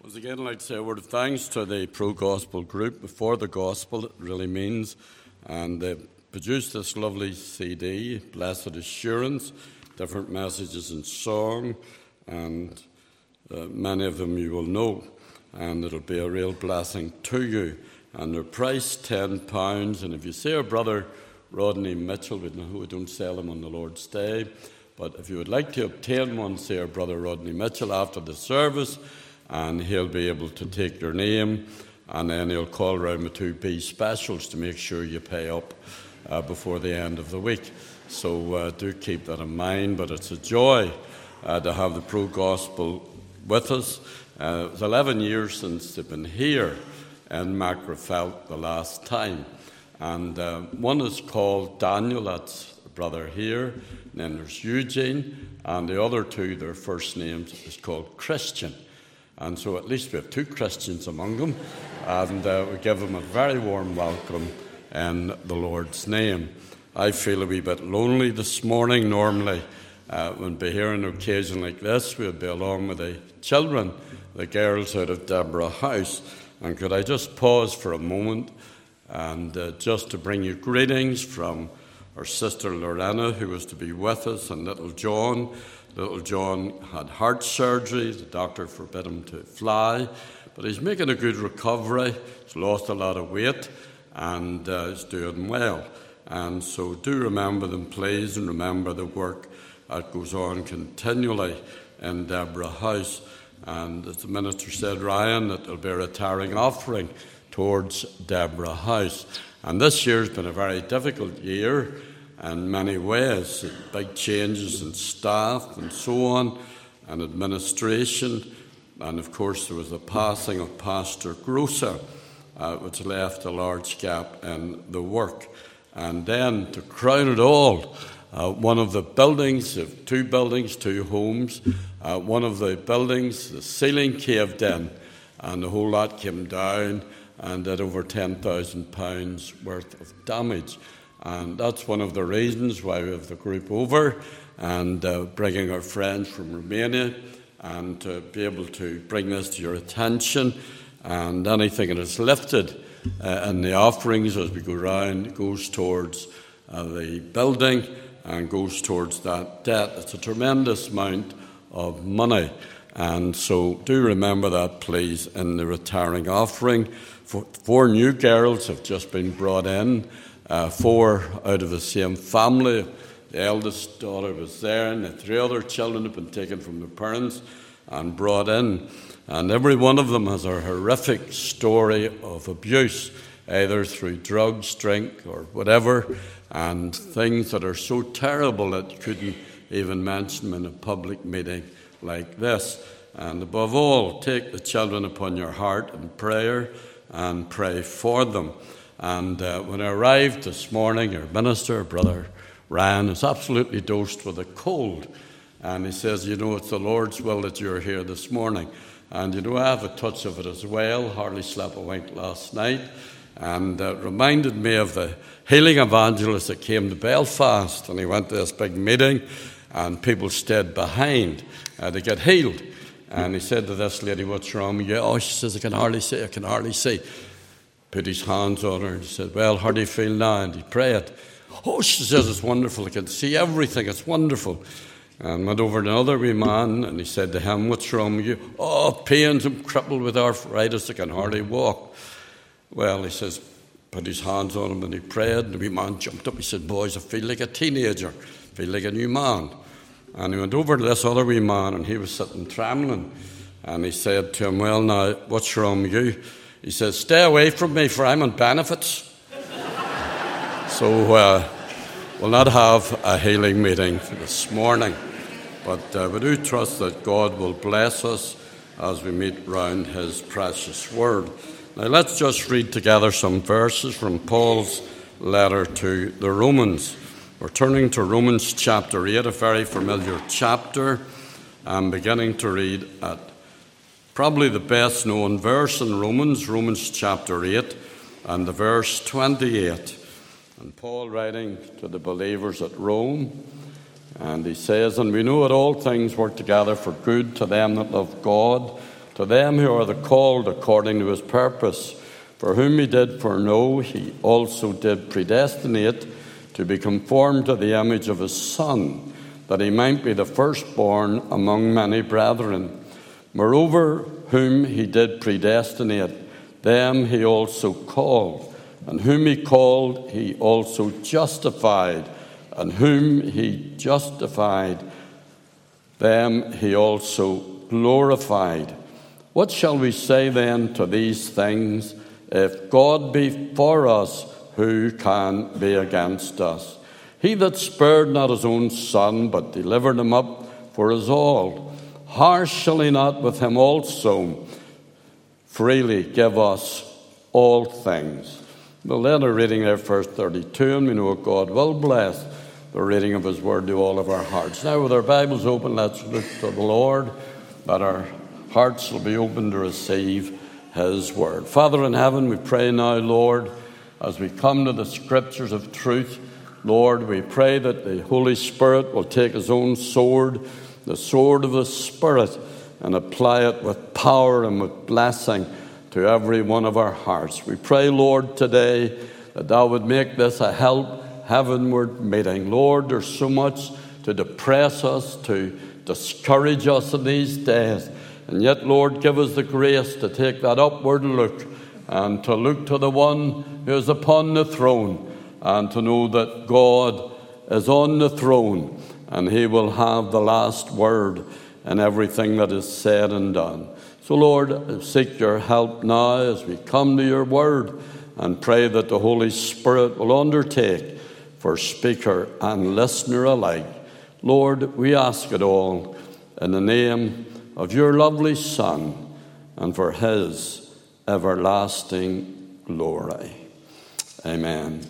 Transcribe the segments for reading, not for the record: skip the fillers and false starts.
Once again, I'd like to say a word of thanks to the Pro-Gospel group for the gospel, it really means. And they produced this lovely CD, Blessed Assurance, different messages in song, and many of them you will know. And it'll be a real blessing to you. And they're priced £10. And if you see our brother Rodney Mitchell, we don't sell them on the Lord's Day, but if you would like to obtain one, see our brother Rodney Mitchell after the service, and he'll be able to take your name, and then he'll call around with 2B specials to make sure you pay up before the end of the week. So do keep that in mind, but it's a joy to have the Pro-Gospel with us. It was 11 years since they've been here in Macrofelt the last time. And one is called Daniel, that's a brother here, and then there's Eugene, and the other two, their first names is called Christian. And so at least we have two Christians among them, and we give them a very warm welcome in the Lord's name. I feel a wee bit lonely this morning. Normally, when we'd be here on an occasion like this, we'd be along with the children, the girls out of Deborah House. And could I just pause for a moment and just to bring you greetings from our sister Lorena, who was to be with us, and little John. Little John had heart surgery. The doctor forbid him to fly, but he's making a good recovery. He's lost a lot of weight, and he's doing well. And so do remember them, please, and remember the work that goes on continually in Deborah House. And as the minister said, Ryan, that there'll be a retiring offering towards Deborah House. And this year's been a very difficult year in many ways, big changes in staff and so on, and administration. And of course there was the passing of Pastor Grosser, which left a large gap in the work. And then to crown it all, one of the buildings, two homes, one of the buildings, the ceiling caved in, and the whole lot came down and did over £10,000 worth of damage. And that's one of the reasons why we have the group over and bringing our friends from Romania and to be able to bring this to your attention. And anything that is lifted in the offerings as we go round goes towards the building and goes towards that debt. It's a tremendous amount of money. And so do remember that, please, in the retiring offering. Four new girls have just been brought in. 4 out of the same family. The eldest daughter was there, and the 3 other children have been taken from their parents and brought in. And every one of them has a horrific story of abuse, either through drugs, drink, or whatever, and things that are so terrible that you couldn't even mention them in a public meeting like this. And above all, take the children upon your heart in prayer and pray for them. And when I arrived this morning, our minister, Brother Ryan, is absolutely dosed with a cold. And he says, it's the Lord's will that you're here this morning. And, I have a touch of it as well. Hardly slept a wink last night. And it reminded me of the healing evangelist that came to Belfast. And he went to this big meeting, and people stayed behind to get healed. And he said to this lady, "What's wrong with you?" "Oh," she says, I can hardly see. Put his hands on her and he said, "Well, how do you feel now?" And he prayed. "Oh," she says, "it's wonderful. I can see everything. It's wonderful." And went over to another wee man and he said to him, "What's wrong with you?" "Oh, pains. I'm crippled with arthritis. I can hardly walk." Well, he says, put his hands on him and he prayed. And the wee man jumped up. He said, "Boys, I feel like a teenager. I feel like a new man." And he went over to this other wee man and he was sitting trembling. And he said to him, "Well, now, what's wrong with you?" He says, "Stay away from me, for I'm on benefits." So we'll not have a healing meeting for this morning, but we do trust that God will bless us as we meet round his precious word. Now let's just read together some verses from Paul's letter to the Romans. We're turning to Romans chapter 8, a very familiar chapter. I'm beginning to read at probably the best known verse in Romans chapter 8 and the verse 28. And Paul writing to the believers at Rome, and he says, "And we know that all things work together for good to them that love God, To them who are the called according to his purpose, for whom he did foreknow, he also did predestinate to be conformed to the image of his Son, that he might be the firstborn among many brethren. Moreover, whom he did predestinate, them he also called. And whom he called, he also justified. And whom he justified, them he also glorified. What shall we say then to these things? If God be for us, who can be against us? He that spared not his own Son, but delivered him up for us all, how shall he not with him also freely give us all things? We'll let our reading there, verse 32, and we know God will bless the reading of his word to all of our hearts. Now, with our Bibles open, let's look to the Lord, that our hearts will be open to receive his word. Father in heaven, we pray now, Lord, as we come to the scriptures of truth, Lord, we pray that the Holy Spirit will take his own sword, the sword of the Spirit, and apply it with power and with blessing to every one of our hearts. We pray, Lord, today that thou would make this a heavenward meeting. Lord, there's so much to depress us, to discourage us in these days. And yet, Lord, give us the grace to take that upward look and to look to the one who is upon the throne and to know that God is on the throne and he will have the last word in everything that is said and done. So, Lord, I seek your help now as we come to your word and pray that the Holy Spirit will undertake for speaker and listener alike. Lord, we ask it all in the name of your lovely Son and for his everlasting glory. Amen.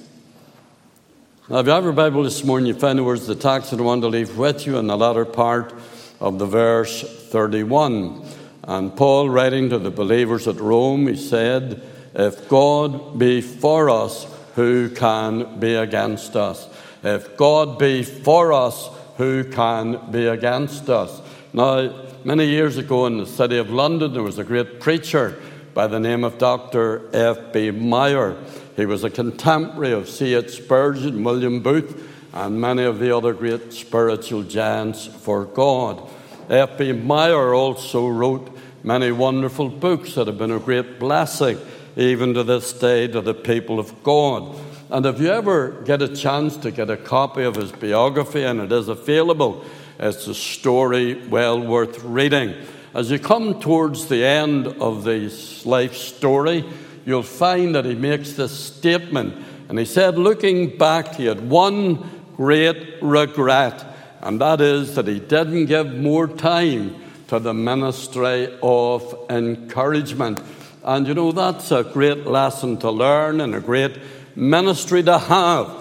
Now, if you have your Bible this morning, you find the words of the text that I want to leave with you in the latter part of the verse 31. And Paul, writing to the believers at Rome, he said, if God be for us, who can be against us? If God be for us, who can be against us? Now, many years ago in the city of London, there was a great preacher by the name of Dr. F.B. Meyer. He was a contemporary of C.H. Spurgeon, William Booth, and many of the other great spiritual giants for God. F.B. Meyer also wrote many wonderful books that have been a great blessing, even to this day, to the people of God. And if you ever get a chance to get a copy of his biography, and it is available, it's a story well worth reading. As you come towards the end of this life story, you'll find that he makes this statement. And he said, looking back, he had one great regret, and that is that he didn't give more time to the ministry of encouragement. And you know, that's a great lesson to learn and a great ministry to have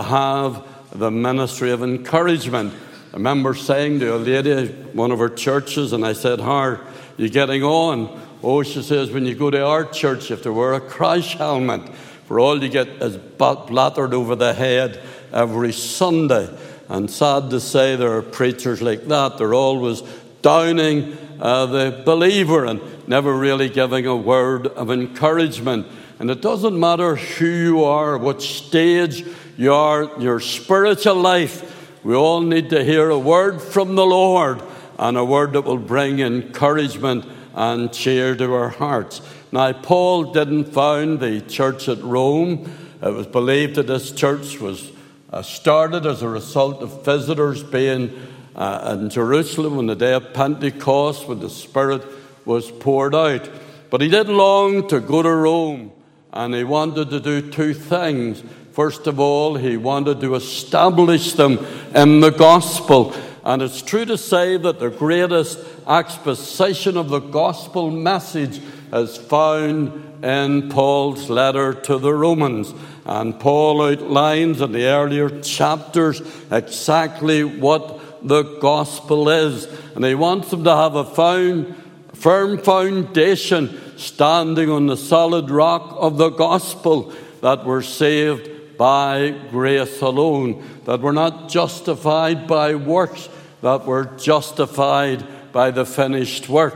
the ministry of encouragement. I remember saying to a lady at one of our churches, and I said, how are you getting on? Oh, she says, when you go to our church, you have to wear a crash helmet, for all you get is blattered over the head every Sunday. And sad to say, there are preachers like that. They're always downing the believer and never really giving a word of encouragement. And it doesn't matter who you are, what stage you are in your spiritual life. We all need to hear a word from the Lord, and a word that will bring encouragement and cheer to our hearts. Now, Paul didn't found the church at Rome. It was believed that this church was started as a result of visitors being in Jerusalem on the day of Pentecost, when the Spirit was poured out. But he did long to go to Rome, and he wanted to do two things. First of all, he wanted to establish them in the gospel. And it's true to say that the greatest exposition of the gospel message is found in Paul's letter to the Romans. And Paul outlines in the earlier chapters exactly what the gospel is. And he wants them to have a firm foundation standing on the solid rock of the gospel, that we're saved by grace alone, that we're not justified by works, that we're justified by the finished work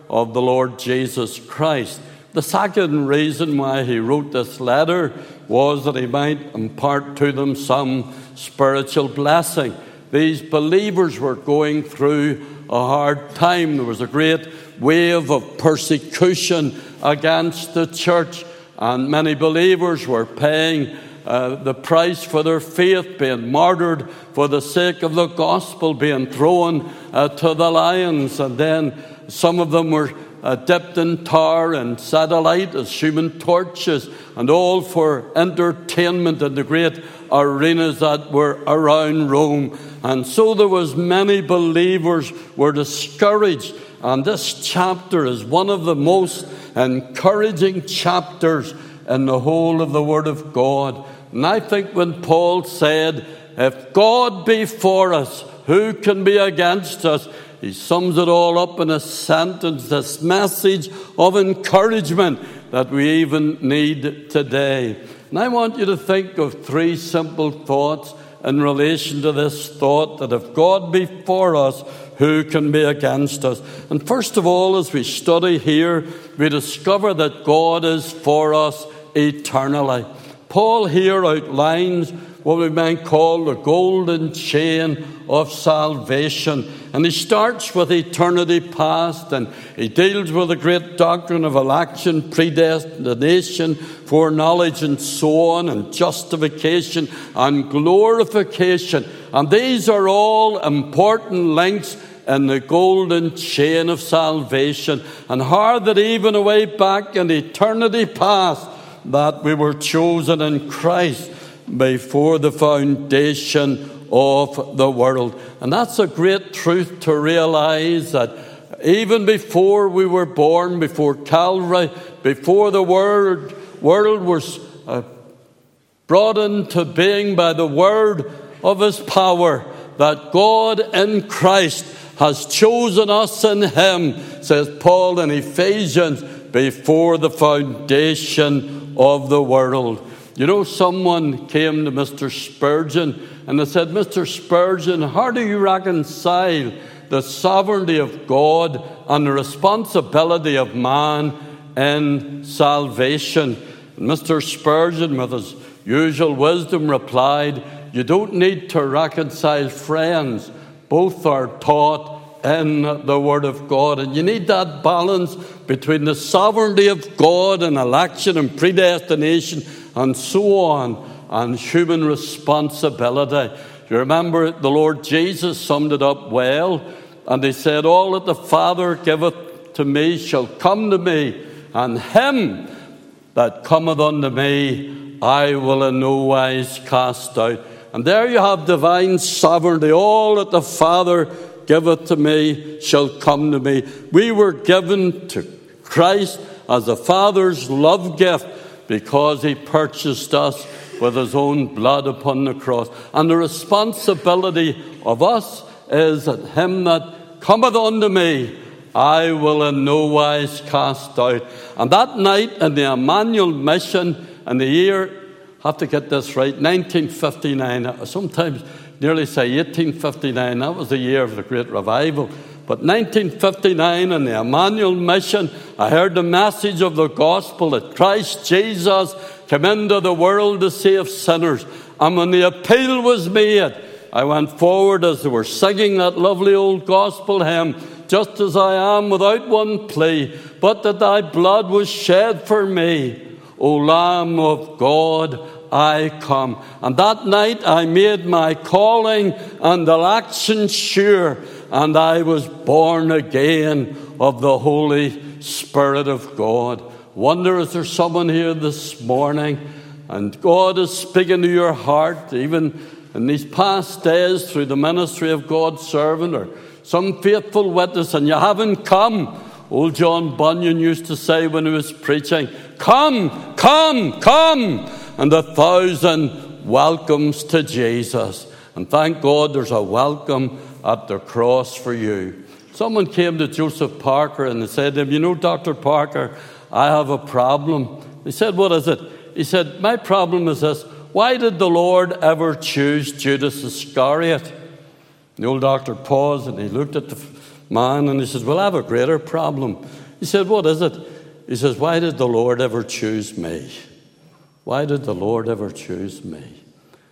of the Lord Jesus Christ. The second reason why he wrote this letter was that he might impart to them some spiritual blessing. These believers were going through a hard time. There was a great wave of persecution against the church, and many believers were paying the price for their faith, being martyred for the sake of the gospel, being thrown to the lions. And then some of them were dipped in tar and satellite as human torches, and all for entertainment in the great arenas that were around Rome. And so there was many believers were discouraged. And this chapter is one of the most encouraging chapters in the whole of the Word of God. And I think when Paul said, if God be for us, who can be against us? He sums it all up in a sentence, this message of encouragement that we even need today. And I want you to think of three simple thoughts in relation to this thought, that if God be for us, who can be against us? And first of all, as we study here, we discover that God is for us eternally. Paul here outlines what we might call the golden chain of salvation. And he starts with eternity past, and he deals with the great doctrine of election, predestination, foreknowledge, and so on, and justification and glorification. And these are all important links in the golden chain of salvation, and how that even away back in eternity past, that we were chosen in Christ before the foundation of the world. And that's a great truth to realize, that even before we were born, before Calvary, before the world was brought into being by the word of his power, that God in Christ has chosen us in him, says Paul in Ephesians, before the foundation of the world. You know, someone came to Mr. Spurgeon and they said, Mr. Spurgeon, how do you reconcile the sovereignty of God and the responsibility of man in salvation? And Mr. Spurgeon, with his usual wisdom, replied, you don't need to reconcile friends. Both are taught in the Word of God. And you need that balance between the sovereignty of God and election and predestination and so on, and human responsibility. You remember the Lord Jesus summed it up well, and he said, all that the Father giveth to me shall come to me, and him that cometh unto me I will in no wise cast out. And there you have divine sovereignty. All that the Father giveth to me shall come to me. We were given to Christ as the Father's love gift, because he purchased us with his own blood upon the cross. And the responsibility of us is that him that cometh unto me, I will in no wise cast out. And that night in the Emmanuel mission, in the year, I have to get this right, 1959, I sometimes nearly say 1859, that was the year of the great revival. But 1959 in the Emmanuel mission, I heard the message of the gospel that Christ Jesus came into the world to save sinners. And when the appeal was made, I went forward as they were singing that lovely old gospel hymn, just as I am without one plea, but that thy blood was shed for me. O Lamb of God, I come. And that night I made my calling and election sure, and I was born again of the Holy Spirit of God. Wonder, is there someone here this morning and God is speaking to your heart, even in these past days through the ministry of God's servant or some faithful witness, and you haven't come? Old John Bunyan used to say when he was preaching, come, come, come, and 1,000 welcomes to Jesus. And thank God there's a welcome at the cross for you. Someone came to Joseph Parker and they said to him, you know, Dr. Parker, I have a problem. He said, what is it? He said, my problem is this. Why did the Lord ever choose Judas Iscariot? The old doctor paused and he looked at the man, and he says, well, I have a greater problem. He said, what is it? He says, why did the Lord ever choose me? Why did the Lord ever choose me?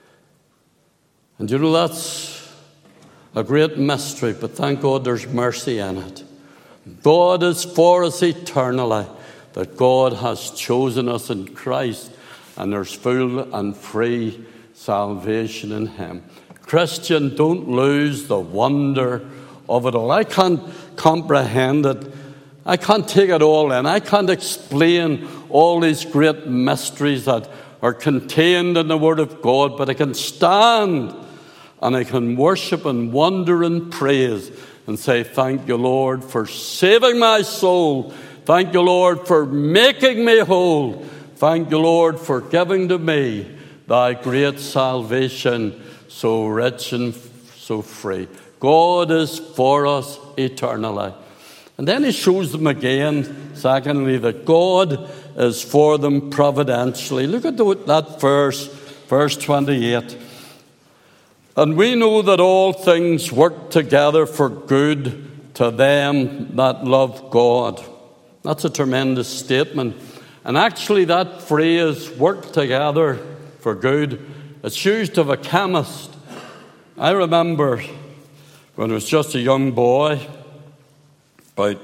And you know, that's a great mystery, but thank God there's mercy in it. God is for us eternally, that God has chosen us in Christ, and there's full and free salvation in Him. Christian, don't lose the wonder of it all. I can't comprehend it. I can't take it all in. I can't explain all these great mysteries that are contained in the Word of God, but I can stand and I can worship and wonder and praise and say, thank you, Lord, for saving my soul. Thank you, Lord, for making me whole. Thank you, Lord, for giving to me thy great salvation, so rich and so free. God is for us eternally. And then he shows them again, secondly, that God is for them providentially. Look at that verse 28. And we know that all things work together for good to them that love God. That's a tremendous statement. And actually that phrase, work together for good, it's used of a chemist. I remember when I was just a young boy, about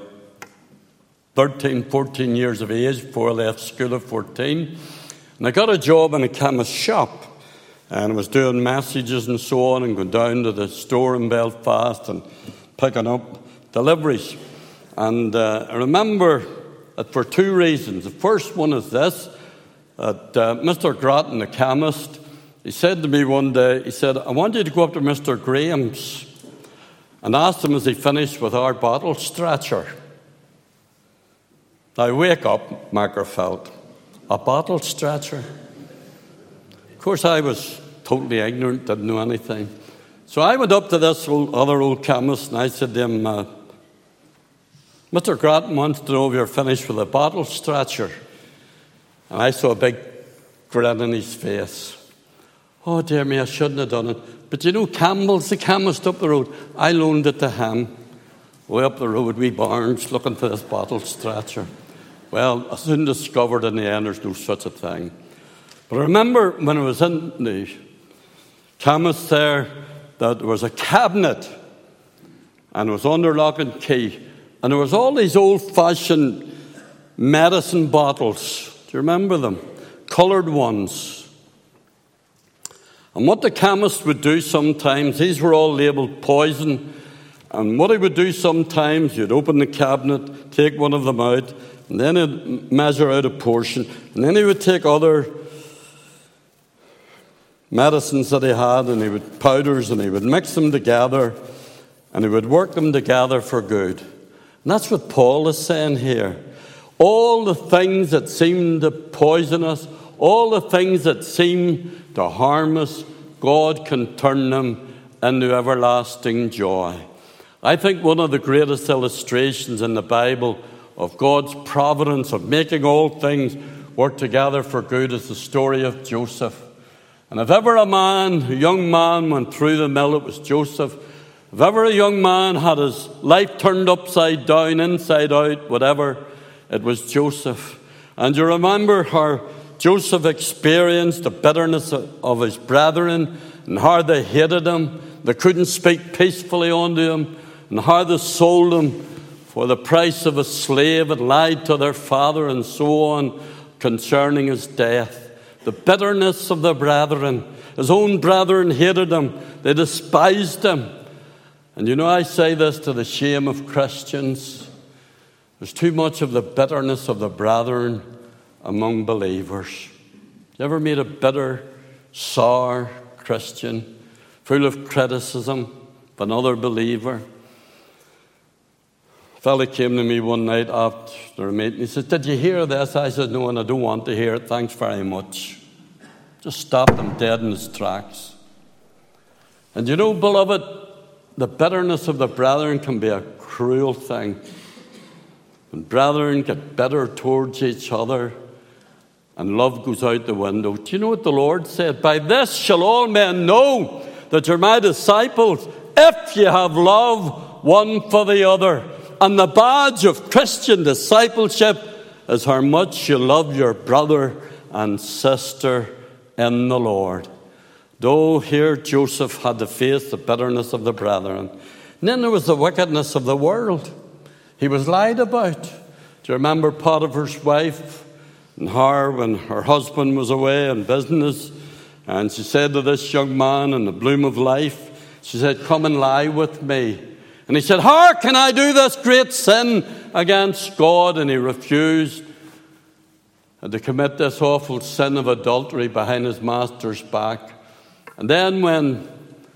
13, 14 years of age, before I left school at 14, and I got a job in a chemist's shop. And I was doing messages and so on, and going down to the store in Belfast and picking up deliveries. And I remember that for two reasons. The first one is this, that Mr. Grattan, the chemist, he said to me one day, he said, I want you to go up to Mr. Graham's and ask him, as he finished with our bottle stretcher. Now, wake up, Mackerfeld. A bottle stretcher? Of course, I was totally ignorant, didn't know anything. So I went up to this other old chemist and I said to him, Mr. Grattan wants to know if you're finished with a bottle stretcher. And I saw a big grin on his face. Oh, dear me, I shouldn't have done it. But you know, Campbell's the chemist up the road. I loaned it to him. Way up the road, wee Barnes, looking for this bottle stretcher. Well, I soon discovered in the end there's no such a thing. But I remember when I was in the chemist there, that there was a cabinet, and it was under lock and key, and there was all these old-fashioned medicine bottles. Do you remember them? Coloured ones. And what the chemist would do sometimes, these were all labelled poison, and what he would do sometimes, he'd open the cabinet, take one of them out, and then he'd measure out a portion, and then he would take other medicines that he had, and he would powders, and he would mix them together, and he would work them together for good. And that's what Paul is saying here. All the things that seem to poison us, all the things that seem to harm us, God can turn them into everlasting joy. I think one of the greatest illustrations in the Bible of God's providence, of making all things work together for good, is the story of Joseph. And if ever a young man went through the mill, it was Joseph. If ever a young man had his life turned upside down, inside out, whatever, it was Joseph. And you remember how Joseph experienced the bitterness of his brethren, and how they hated him, they couldn't speak peacefully unto him, and how they sold him for the price of a slave and lied to their father and so on concerning his death. The bitterness of the brethren. His own brethren hated him. They despised him. And you know, I say this to the shame of Christians. There's too much of the bitterness of the brethren among believers. You ever meet a bitter, sour Christian, full of criticism of another believer? A fellow came to me one night after a meeting. He said, did you hear this? I said, no, and I don't want to hear it. Thanks very much. Just stopped him dead in his tracks. And you know, beloved, the bitterness of the brethren can be a cruel thing. When brethren get bitter towards each other and love goes out the window. Do you know what the Lord said? By this shall all men know that you're my disciples, if you have love one for the other. And the badge of Christian discipleship is how much you love your brother and sister in the Lord. Though here Joseph had to face the bitterness of the brethren. And then there was the wickedness of the world. He was lied about. Do you remember Potiphar's wife and her when her husband was away on business? And she said to this young man in the bloom of life, she said, come and lie with me. And he said, how can I do this great sin against God? And he refused. And to commit this awful sin of adultery behind his master's back. And then when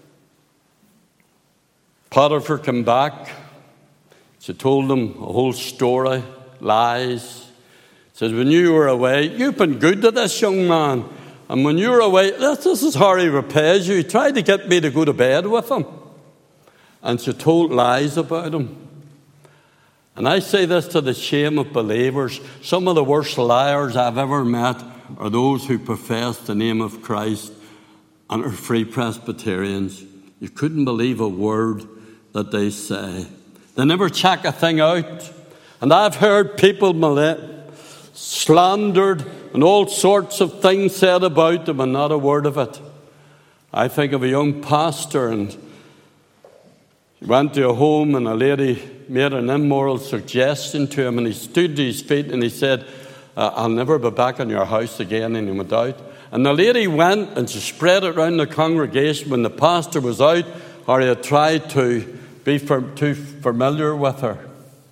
Potiphar came back, she told him a whole story, lies. She says, when you were away, you've been good to this young man. And when you were away, this is how he repays you. He tried to get me to go to bed with him. And she told lies about him. And I say this to the shame of believers. Some of the worst liars I've ever met are those who profess the name of Christ and are free Presbyterians. You couldn't believe a word that they say. They never check a thing out. And I've heard people slandered and all sorts of things said about them and not a word of it. I think of a young pastor, and he went to a home and a lady made an immoral suggestion to him, and he stood to his feet and he said, I'll never be back in your house again. And he went out. And the lady went and she spread it around the congregation when the pastor was out, or he had tried to be too familiar with her.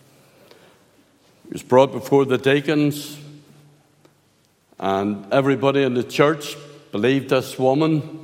He was brought before the deacons, and everybody in the church believed this woman.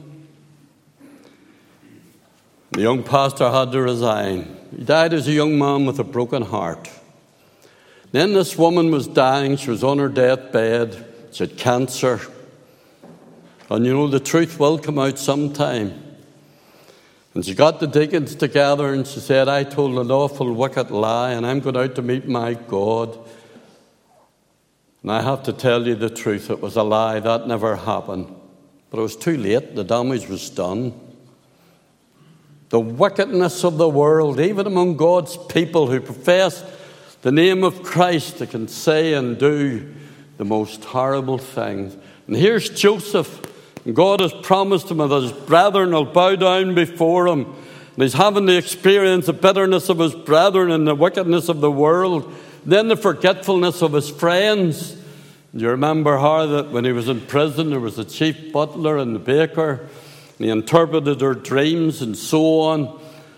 The young pastor had to resign. He died as a young man with a broken heart. Then this woman was dying. She was on her deathbed. She had cancer. And you know, the truth will come out sometime. And she got the deacons together and she said, I told an awful wicked lie and I'm going out to meet my God. And I have to tell you the truth. It was a lie. That never happened. But it was too late. The damage was done. The wickedness of the world, even among God's people who profess the name of Christ, they can say and do the most horrible things. And here's Joseph. And God has promised him that his brethren will bow down before him. And he's having to experience the bitterness of his brethren and the wickedness of the world. Then the forgetfulness of his friends. Do you remember how that when he was in prison, there was a chief butler and the baker. And he interpreted their dreams and so on.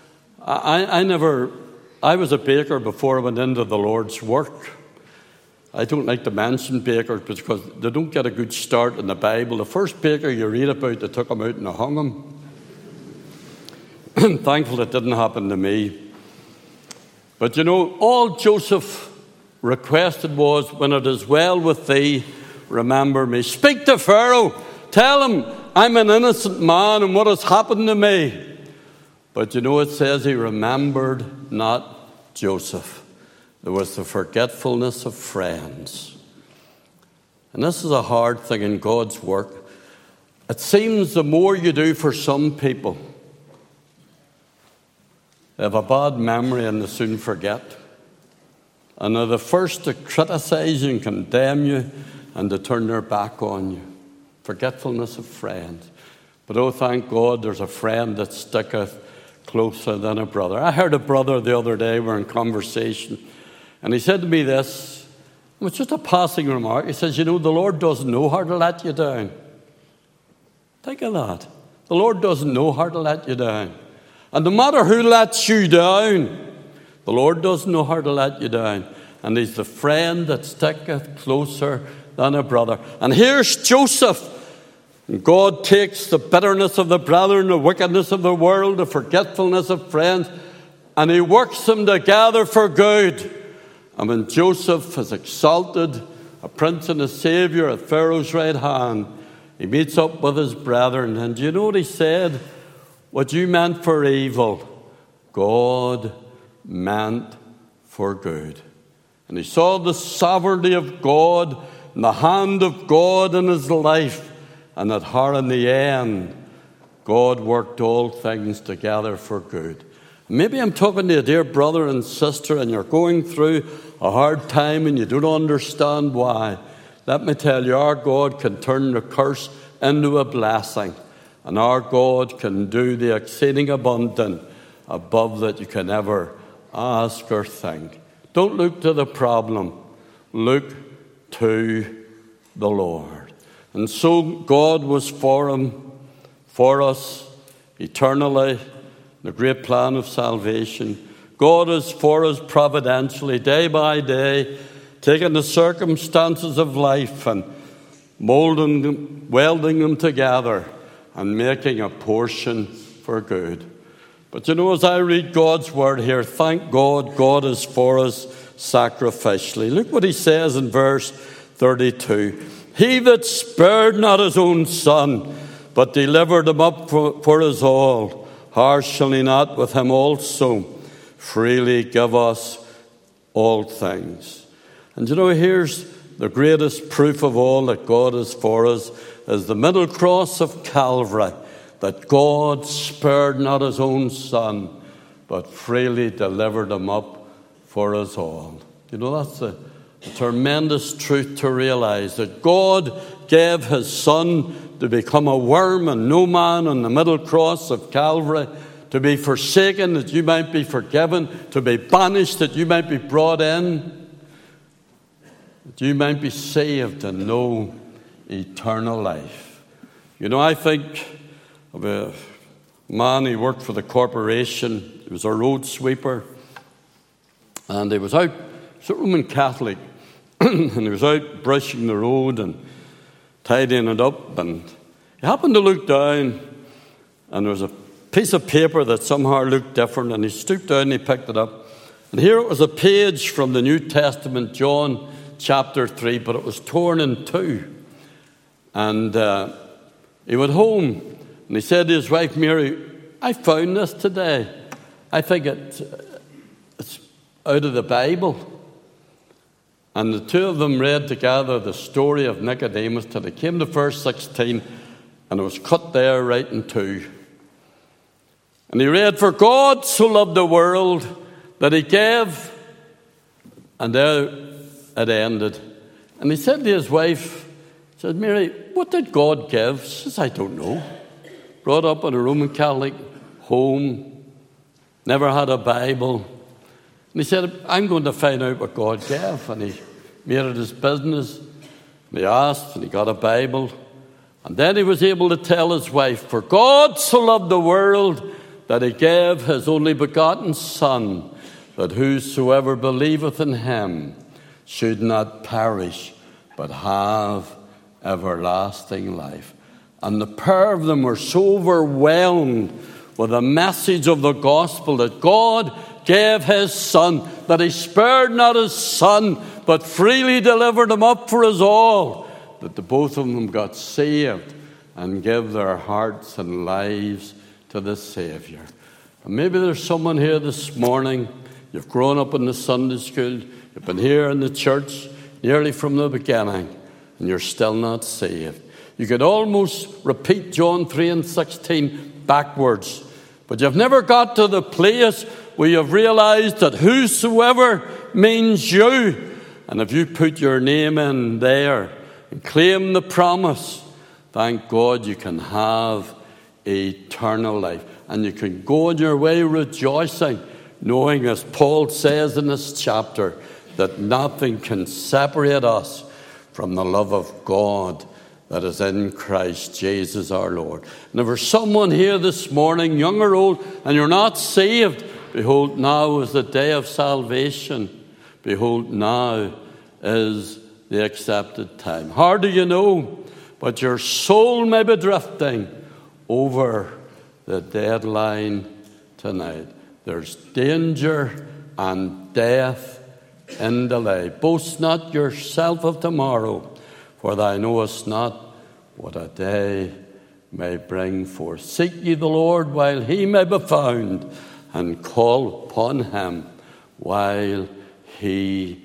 I was a baker before I went into the Lord's work. I don't like to mention bakers because they don't get a good start in the Bible. The first baker you read about, they took him out and they hung him. Thankful it didn't happen to me. But you know, all Joseph requested was, when it is well with thee, remember me. Speak to Pharaoh. Tell him I'm an innocent man and what has happened to me. But you know, it says he remembered not Joseph. There was the forgetfulness of friends. And this is a hard thing in God's work. It seems the more you do for some people, they have a bad memory and they soon forget. And they're the first to criticize you and condemn you and to turn their back on you. Forgetfulness of friends. But oh, thank God there's a friend that sticketh closer than a brother. I heard a brother the other day, we were in conversation, and he said to me this, it was just a passing remark. He says, you know, the Lord doesn't know how to let you down. Think of that. The Lord doesn't know how to let you down. And no matter who lets you down, the Lord doesn't know how to let you down. And he's the friend that sticketh closer than a brother. And here's Joseph. And God takes the bitterness of the brethren, the wickedness of the world, the forgetfulness of friends, and he works them together for good. And when Joseph is exalted, a prince and a savior at Pharaoh's right hand, he meets up with his brethren. And do you know what he said? What you meant for evil, God meant for good. And he saw the sovereignty of God and the hand of God in his life. And that how in the end, God worked all things together for good. Maybe I'm talking to a dear brother and sister and you're going through a hard time and you don't understand why. Let me tell you, our God can turn the curse into a blessing. And our God can do the exceeding abundant above that you can ever ask or think. Don't look to the problem. Look to the Lord. And so God was for us eternally, the great plan of salvation. God is for us providentially, day by day, taking the circumstances of life and molding them, welding them together, and making a portion for good. But as I read God's word here, thank God, God is for us sacrificially. Look what he says in verse 32. He that spared not his own son, but delivered him up for us all, how shall he not with him also freely give us all things? And here's the greatest proof of all that God is for us, is the middle cross of Calvary, that God spared not his own son, but freely delivered him up for us all. That's a tremendous truth to realize, that God gave his son to become a worm and no man on the middle cross of Calvary, to be forsaken that you might be forgiven, to be banished that you might be brought in, that you might be saved and know eternal life. I think of a man who worked for the corporation. He was a road sweeper, and he was out, he was a Roman Catholic, and he was out brushing the road and tidying it up, and he happened to look down, and there was a piece of paper that somehow looked different, and he stooped down and he picked it up, and here it was a page from the New Testament, John chapter 3, but it was torn in two. And he went home and he said to his wife Mary, I found this today. I think it's out of the Bible. And the two of them read together the story of Nicodemus till they came to verse 16, and it was cut there right in two. And he read, for God so loved the world that he gave, and there it ended. And he said to his wife, he said, Mary, what did God give? She says, I don't know. Brought up in a Roman Catholic home, never had a Bible. And he said, I'm going to find out what God gave. And he made it his business. And he asked, and he got a Bible. And then he was able to tell his wife, for God so loved the world that he gave his only begotten Son, that whosoever believeth in him should not perish, but have everlasting life. And the pair of them were so overwhelmed with the message of the gospel that God gave his Son, that he spared not his Son, but freely delivered him up for us all, that the both of them got saved and gave their hearts and lives to the Savior. And maybe there's someone here this morning, you've grown up in the Sunday school, you've been here in the church nearly from the beginning, and you're still not saved. You could almost repeat John 3 and 16 backwards, but you've never got to the place where you've realized that whosoever means you. And if you put your name in there and claim the promise, thank God you can have eternal life. And you can go on your way rejoicing, knowing, as Paul says in this chapter, that nothing can separate us from the love of God that is in Christ Jesus our Lord. And if there's someone here this morning, young or old, and you're not saved, behold, now is the day of salvation. Behold, now is the accepted time. How do you know? But your soul may be drifting over the deadline tonight. There's danger and death in delay. Boast not yourself of tomorrow, for thou knowest not what a day may bring forth. Seek ye the Lord while he may be found, and call upon him while he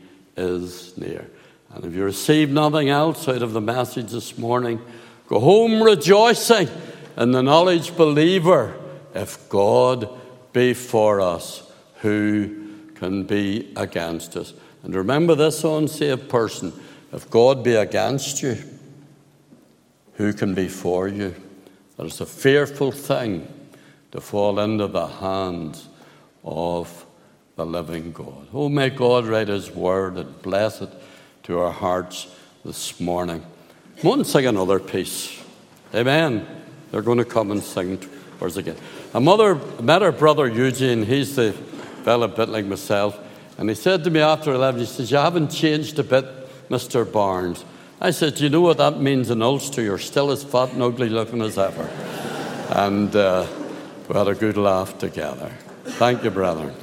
is near. And if you receive nothing else out of the message this morning, go home rejoicing in the knowledge, believer, if God be for us, who can be against us? And remember this, unsaved person, if God be against you, who can be for you? It is a fearful thing to fall into the hands of the living God. Oh, may God write his word and bless it to our hearts this morning. I want to sing another piece. Amen. They're going to come and sing towards again. I met our brother Eugene. He's the fellow a bit like myself. And he said to me after 11, he says, "You haven't changed a bit, Mr. Barnes." I said, "Do you know what that means in Ulster? You're still as fat and ugly looking as ever." And we had a good laugh together. Thank you, brethren.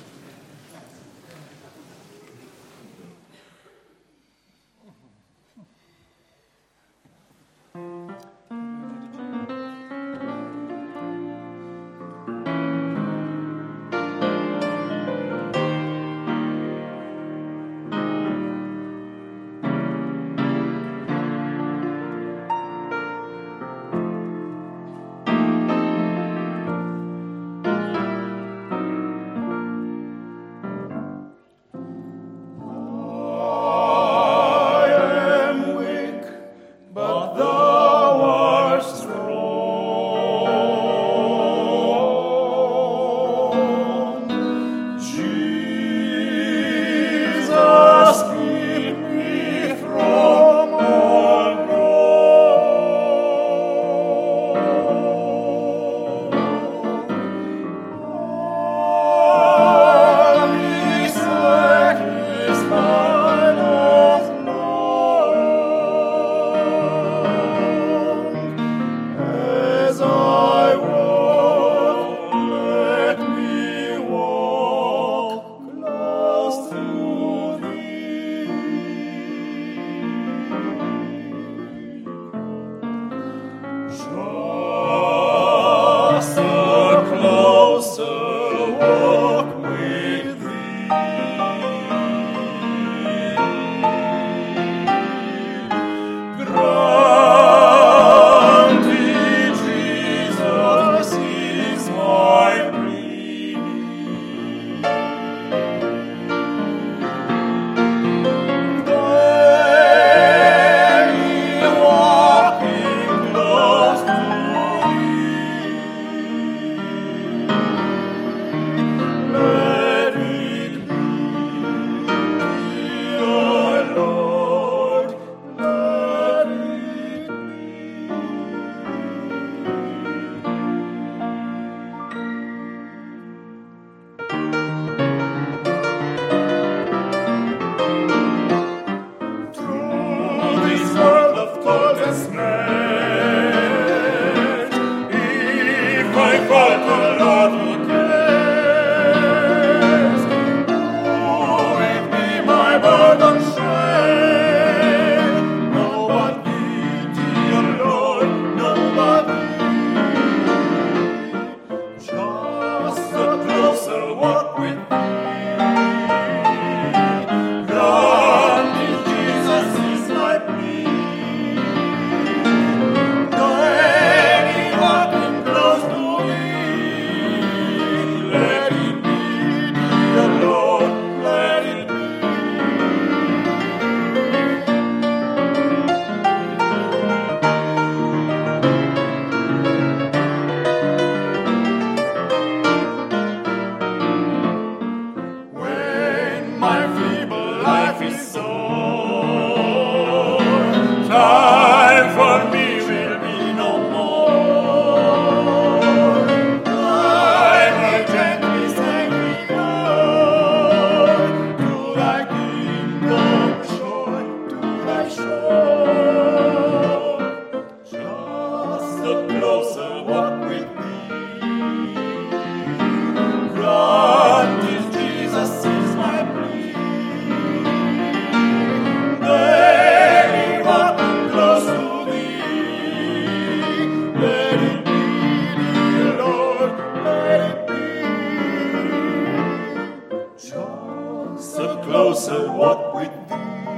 closer walk with thee.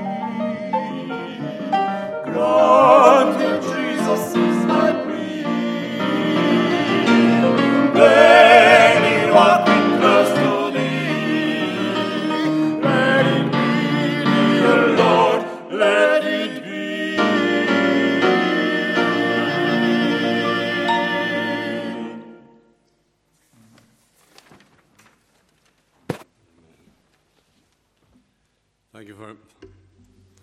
Grant me, Jesus, is my plea. Anyone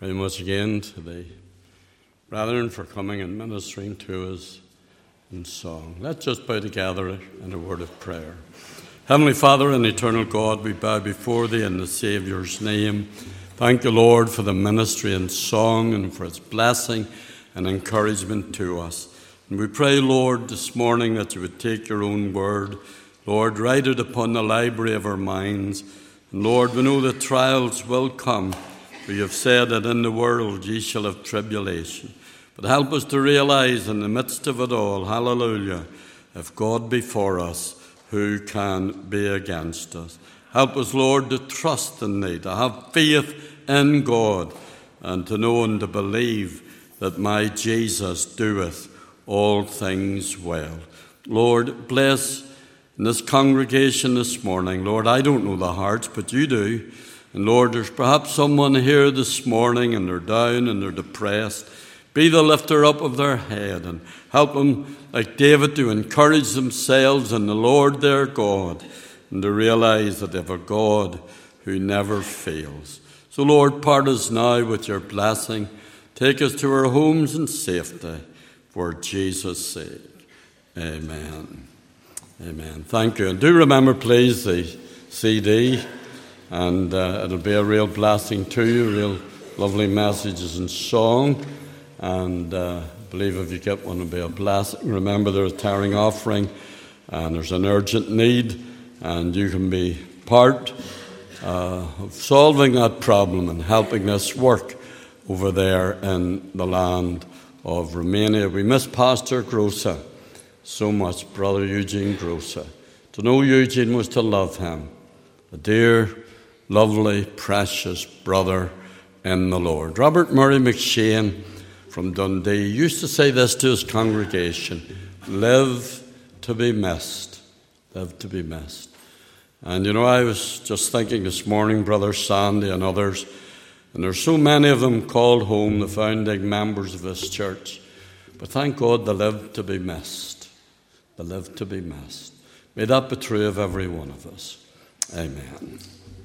very much again to the brethren for coming and ministering to us in song. Let's just bow together in a word of prayer. Heavenly Father and eternal God, we bow before Thee in the Saviour's name. Thank you, Lord, for the ministry and song and for its blessing and encouragement to us. And we pray, Lord, this morning that You would take Your own word, Lord, write it upon the library of our minds. And Lord, we know that trials will come, for You have said that in the world ye shall have tribulation. But help us to realize in the midst of it all, hallelujah, if God be for us, who can be against us? Help us, Lord, to trust in Thee, to have faith in God, and to know and to believe that my Jesus doeth all things well. Lord, bless in this congregation this morning. Lord, I don't know the hearts, but You do. And Lord, there's perhaps someone here this morning and they're down and they're depressed. Be the lifter up of their head and help them, like David, to encourage themselves in the Lord their God and to realize that they have a God who never fails. So Lord, part us now with Your blessing. Take us to our homes in safety for Jesus' sake. Amen. Amen. Thank you. And do remember, please, the CD. And it'll be a real blessing to you, real lovely messages and song. And I believe if you get one, it'll be a blessing. Remember, there's a tiring offering, and there's an urgent need, and you can be part of solving that problem and helping this work over there in the land of Romania. We miss Pastor Grossa so much, Brother Eugene Grossa. To know Eugene was to love him. A dear, lovely, precious brother in the Lord. Robert Murray McShane from Dundee used to say this to his congregation: live to be missed. Live to be missed. And you know, I was just thinking this morning, Brother Sandy and others, and there's so many of them called home, the founding members of this church. But thank God they live to be missed. They live to be missed. May that be true of every one of us. Amen.